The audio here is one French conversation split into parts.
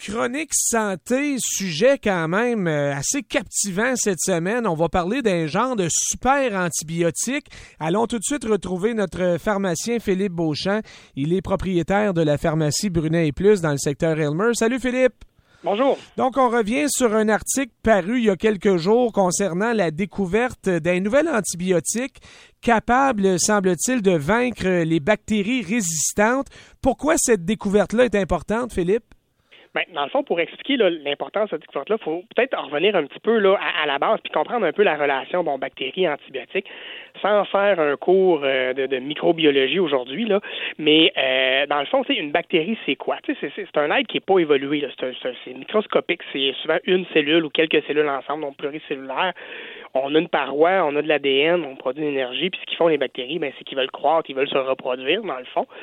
Chronique santé, sujet quand même assez captivant cette semaine. On va parler d'un genre de super antibiotique. Allons tout de suite retrouver notre pharmacien Philippe Beauchamp. Il est propriétaire de la pharmacie Brunet et Plus dans le secteur Aylmer. Salut Philippe! Bonjour. Donc, on revient sur un article paru il y a quelques jours concernant la découverte d'un nouvel antibiotique capable, semble-t-il, de vaincre les bactéries résistantes. Pourquoi cette découverte-là est importante, Philippe? Bien, dans le fond, pour expliquer l'importance de cette découverte-là, il faut peut-être en revenir un petit peu à la base puis comprendre un peu la relation bactéries-antibiotiques sans faire un cours de microbiologie aujourd'hui. Mais dans le fond, une bactérie, c'est quoi? C'est un être qui n'est pas évolué. Là. C'est microscopique. C'est souvent une cellule ou quelques cellules ensemble, donc pluricellulaire. On a une paroi, on a de l'ADN, on produit de l'énergie, puis ce qu'ils font les bactéries, c'est qu'ils veulent croître, ils veulent se reproduire, dans le fond.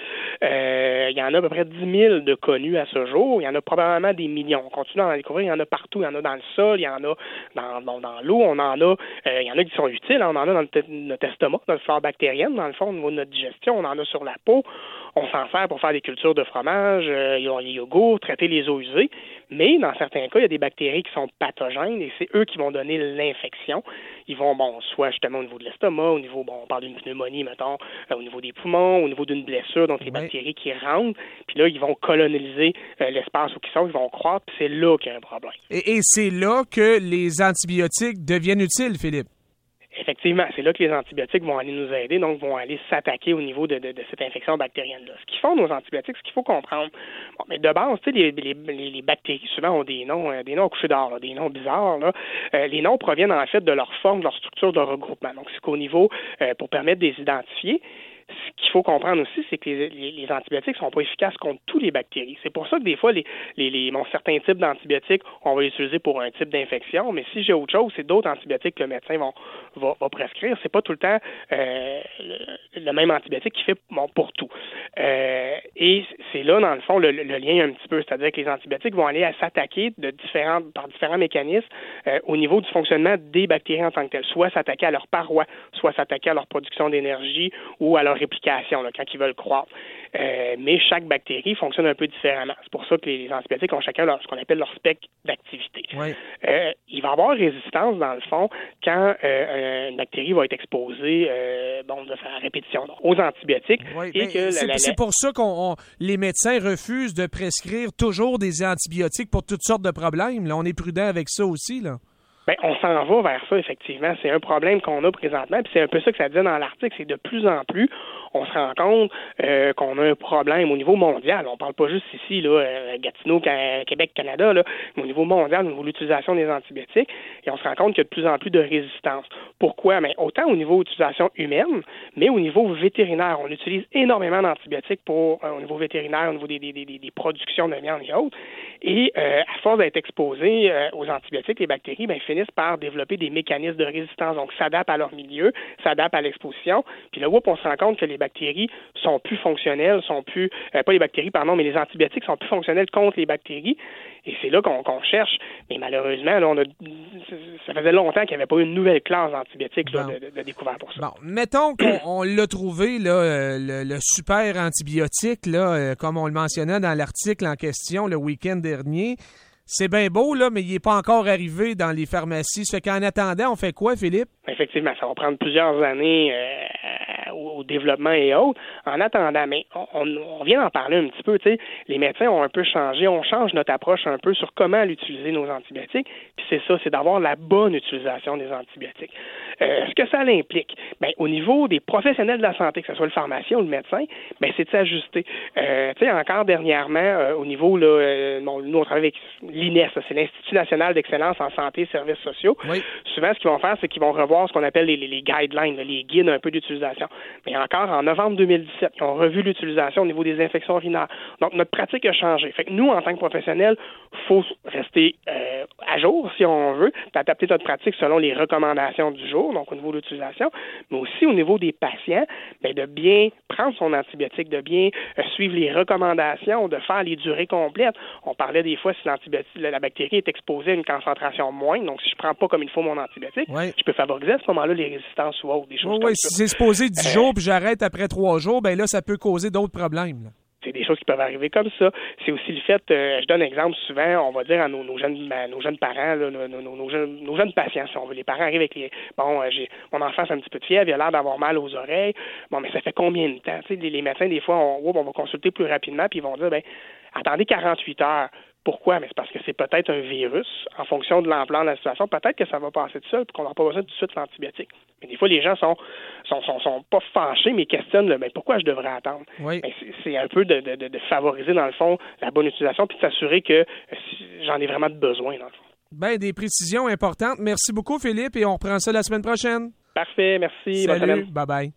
Il y en a à peu près 10 000 de connus à ce jour. Il y en a probablement des millions. On continue à en découvrir. Il y en a partout. Il y en a dans le sol, il y en a dans l'eau, on en a. Il y en a qui sont utiles. On en a dans notre estomac, notre flore bactérienne, dans le fond, au niveau de notre digestion. On en a sur la peau. On s'en sert pour faire des cultures de fromage, les yogourts, traiter les eaux usées. Mais dans certains cas, il y a des bactéries qui sont pathogènes et c'est eux qui vont donner l'infection. Ils vont, soit justement au niveau de l'estomac, au niveau, on parle d'une pneumonie, mettons, au niveau des poumons, au niveau d'une blessure, donc les bactéries qui rentrent, puis là, ils vont coloniser l'espace où ils sont, ils vont croître, puis c'est là qu'il y a un problème. Et c'est là que les antibiotiques deviennent utiles, Philippe? Effectivement, c'est là que les antibiotiques vont aller nous aider, donc vont aller s'attaquer au niveau de cette infection bactérienne-là. Ce qu'ils font, nos antibiotiques, ce qu'il faut comprendre, mais de base, les bactéries, souvent, ont des noms au coucher d'or, des noms bizarres. Les noms proviennent en fait de leur forme, de leur structure de regroupement. Donc, c'est qu'au niveau, pour permettre de les identifier, ce qu'il faut comprendre aussi, c'est que les antibiotiques ne sont pas efficaces contre tous les bactéries. C'est pour ça que des fois, certains types d'antibiotiques, on va les utiliser pour un type d'infection, mais si j'ai autre chose, c'est d'autres antibiotiques que le médecin va prescrire. C'est pas tout le temps le même antibiotique qui fait pour tout. Et c'est là, dans le fond, le lien un petit peu. C'est-à-dire que les antibiotiques vont aller s'attaquer par différents mécanismes au niveau du fonctionnement des bactéries en tant que telles. Soit s'attaquer à leur paroi, soit s'attaquer à leur production d'énergie ou à leur réplication, quand ils veulent croître. Mais chaque bactérie fonctionne un peu différemment. C'est pour ça que les antibiotiques ont chacun ce qu'on appelle leur spectre d'activité. Oui. Il va y avoir résistance, dans le fond, quand une bactérie va être exposée de faire répétition aux antibiotiques. Oui, et que c'est pour ça que les médecins refusent de prescrire toujours des antibiotiques pour toutes sortes de problèmes. Là, on est prudent avec ça aussi, là. On s'en va vers ça, effectivement. C'est un problème qu'on a présentement, puis c'est un peu ça que ça dit dans l'article, c'est de plus en plus, on se rend compte qu'on a un problème au niveau mondial. On parle pas juste ici, Gatineau, Québec, Canada, mais au niveau mondial, au niveau de l'utilisation des antibiotiques, et on se rend compte qu'il y a de plus en plus de résistance. Pourquoi? Autant au niveau d'utilisation humaine, mais au niveau vétérinaire. On utilise énormément d'antibiotiques au niveau vétérinaire, au niveau des productions de viande et autres. Et à force d'être exposés aux antibiotiques, les bactéries finissent par développer des mécanismes de résistance. Donc, s'adaptent à leur milieu, s'adaptent à l'exposition. Puis là, on se rend compte que les bactéries sont plus fonctionnelles, pas les bactéries, pardon, mais les antibiotiques sont plus fonctionnels contre les bactéries. Et c'est là qu'on cherche. Mais malheureusement, là, ça faisait longtemps qu'il n'y avait pas eu une nouvelle classe d'antibiotiques de découvert pour ça. Bon, mettons qu'on l'a trouvé, là, le super antibiotique, là, comme on le mentionnait dans l'article en question le week-end dernier. C'est bien beau, là, mais il n'est pas encore arrivé dans les pharmacies. Ça fait qu'en attendant, on fait quoi, Philippe? Effectivement, ça va prendre plusieurs années au développement et autres. En attendant, mais on vient d'en parler un petit peu, tu sais, les médecins ont un peu changé, on change notre approche un peu sur comment utiliser nos antibiotiques, puis c'est ça, c'est d'avoir la bonne utilisation des antibiotiques. Ce que ça implique, au niveau des professionnels de la santé, que ce soit le pharmacien ou le médecin, c'est de s'ajuster. Tu sais, encore dernièrement, au niveau, nous on travaille avec l'INES, c'est l'Institut national d'excellence en santé et services sociaux. Oui. Souvent, ce qu'ils vont faire, c'est qu'ils vont revoir ce qu'on appelle les guidelines, les guides un peu d'utilisation. Mais encore, en novembre 2017, ils ont revu l'utilisation au niveau des infections urinaires. Donc, notre pratique a changé. Fait que nous, en tant que professionnels, il faut rester à jour, si on veut, d'adapter notre pratique selon les recommandations du jour, donc au niveau de l'utilisation, mais aussi au niveau des patients, de bien prendre son antibiotique, de bien suivre les recommandations, de faire les durées complètes. On parlait des fois si la bactérie est exposée à une concentration moindre, donc si je ne prends pas comme il faut mon antibiotique, je peux favoriser à ce moment-là les résistances ou autres, des choses comme ça. Si c'est supposé 10 jours, puis j'arrête après 3 jours, là, ça peut causer d'autres problèmes. Là. C'est des choses qui peuvent arriver comme ça. C'est aussi le fait, je donne un exemple souvent, on va dire à nos jeunes parents, là, nos jeunes patients, si on veut. Les parents arrivent avec mon enfant a un petit peu de fièvre, il a l'air d'avoir mal aux oreilles. Bon, mais ça fait combien de temps? Tu sais, les médecins, des fois, on va consulter plus rapidement, puis ils vont dire, attendez 48 heures. Pourquoi? Mais c'est parce que c'est peut-être un virus. En fonction de l'ampleur de la situation, peut-être que ça va passer tout seul et qu'on n'aura pas besoin tout de suite l'antibiotique. Mais des fois, les gens sont pas fâchés, mais questionnent pourquoi je devrais attendre? Oui. C'est un peu de favoriser, dans le fond, la bonne utilisation puis de s'assurer que j'en ai vraiment besoin, dans le fond. Des précisions importantes. Merci beaucoup, Philippe, et on reprend ça la semaine prochaine. Parfait, merci. Salut, bonne semaine. Bye-bye.